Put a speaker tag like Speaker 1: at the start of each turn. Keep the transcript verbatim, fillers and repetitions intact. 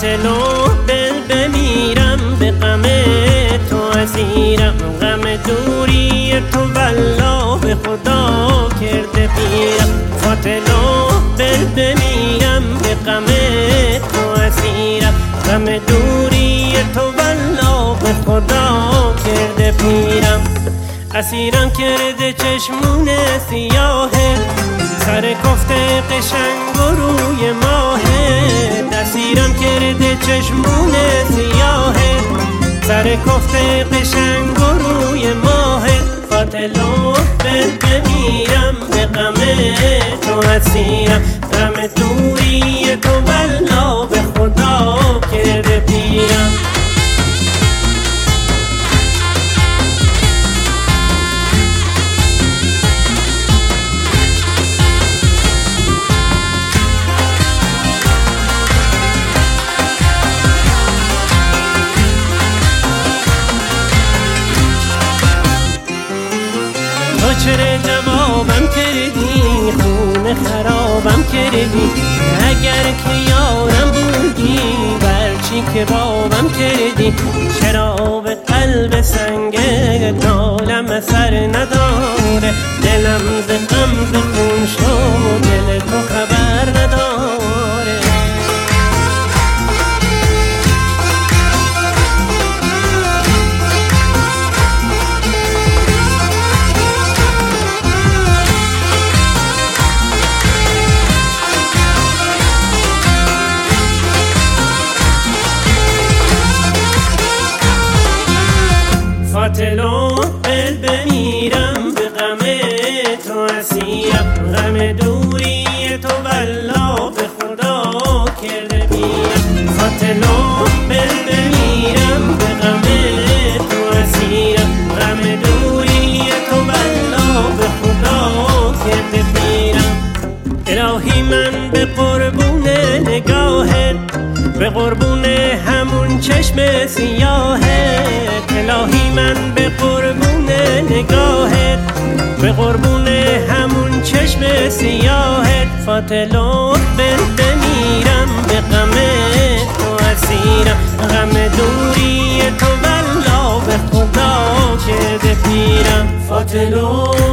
Speaker 1: فاتل و دل بمیرم، به غم تو اسیرم. غم دوری تو والله به خدا کرده پیرم. فاتل و دل بمیرم، به غم تو اسیرم. غم دوری تو والله به خدا کرده پیرم. اسیرم کرده چشمون سیاهه، سر کفته قشنگ و روی ماهه. اسیرم کرده چشمون سیاهه، سر کفته قشنگ و روی ماهه. فاتل و دل بمیرم، به غم تو اسیرم. غم دوری تو والله به خدا کرده پیرم. تو چرا جوابم کردی، خون خرابم کردی. اگر که یارم بودی، برچی که بابم کردی. چرا به قلب سنگ نالم اثر نداره. دلم ز غم ز خون شد، دل تو خبر نداره. فاتل و دل بمیرم، به غم تو اسیرم. غم دوری تو والله به خدا کرده پیرم. فاتل و دل بمیرم، به غم تو اسیرم. غم دوری تو والله به خدا کرده پیرم. الهی من به قربون نگاهت، به قربون همون چشم سیاهت. الهی من به قربون نگاهت، به قربون همون چشم سیاهت. فاتل و دل بمیرم، به غم تو اسیرم. غم دوری تو والله به خدا کرده پیرم. فاتل و